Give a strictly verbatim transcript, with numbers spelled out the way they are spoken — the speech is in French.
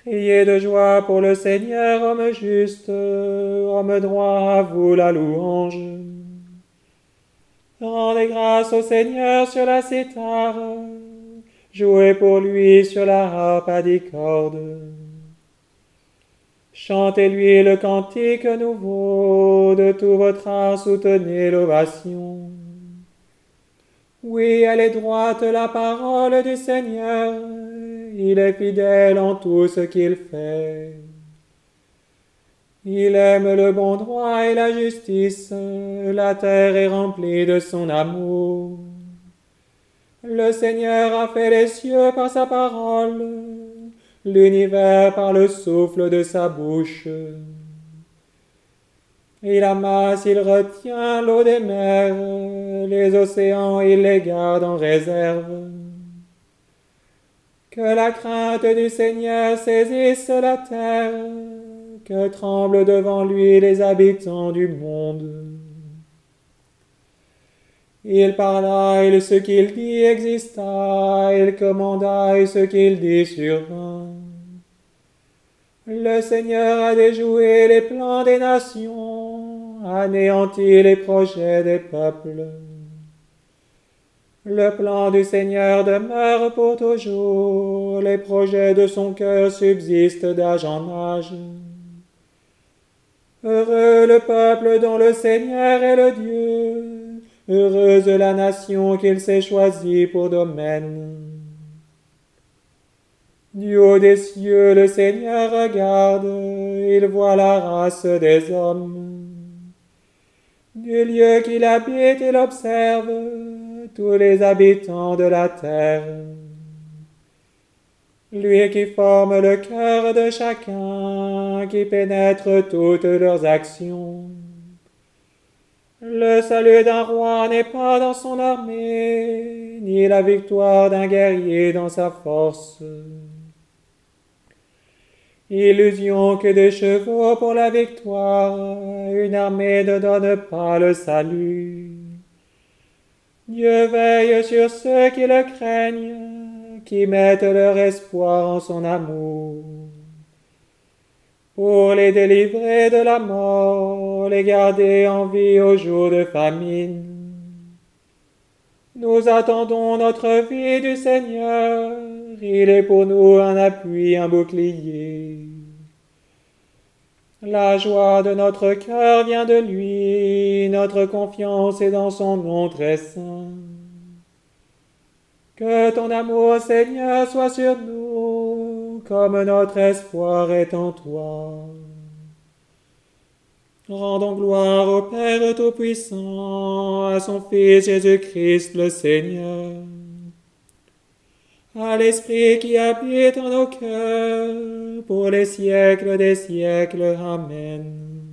Criez de joie pour le Seigneur, homme juste, homme droit, à vous la louange. Rendez grâce au Seigneur sur la cithare, jouez pour lui sur la harpe à dix cordes. Chantez-lui le cantique nouveau, de tout votre art soutenez l'ovation. Oui, elle est droite la parole du Seigneur, il est fidèle en tout ce qu'il fait. Il aime le bon droit et la justice, la terre est remplie de son amour. Le Seigneur a fait les cieux par sa parole, l'univers par le souffle de sa bouche. Il amasse, il retient l'eau des mers, les océans il les garde en réserve. Que la crainte du Seigneur saisisse la terre, que tremblent devant lui les habitants du monde. Il parla et ce qu'il dit exista, il commanda et ce qu'il dit survint. Le Seigneur a déjoué les plans des nations, anéanti les projets des peuples. Le plan du Seigneur demeure pour toujours, les projets de son cœur subsistent d'âge en âge. Heureux le peuple dont le Seigneur est le Dieu, heureuse la nation qu'il s'est choisie pour domaine. Du haut des cieux, le Seigneur regarde, il voit la race des hommes. Du lieu qu'il habite, il observe tous les habitants de la terre. Lui qui forme le cœur de chacun, qui pénètre toutes leurs actions. Le salut d'un roi n'est pas dans son armée, ni la victoire d'un guerrier dans sa force. Illusion que des chevaux pour la victoire, une armée ne donne pas le salut. Dieu veille sur ceux qui le craignent, qui mettent leur espoir en son amour. Pour les délivrer de la mort, les garder en vie au jour de famine. Nous attendons notre vie du Seigneur, il est pour nous un appui, un bouclier. La joie de notre cœur vient de lui, notre confiance est dans son nom très saint. Que ton amour, Seigneur, soit sur nous, comme notre espoir est en toi. Rendons gloire au Père Tout-Puissant, à son Fils Jésus-Christ le Seigneur, à l'Esprit qui habite en nos cœurs, pour les siècles des siècles. Amen.